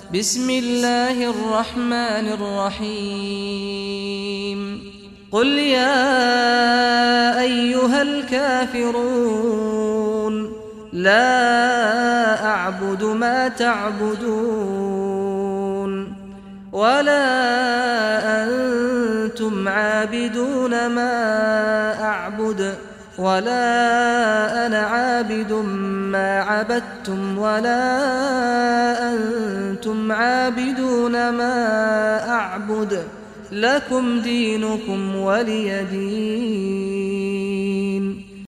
بسم الله الرحمن الرحيم قل يا أيها الكافرون لا أعبد ما تعبدون ولا أنتم عابدون ما أعبد ولا أنا عابد ما عبدتم ولا أنتم عابدون ما أعبد لكم دينكم ولي دين.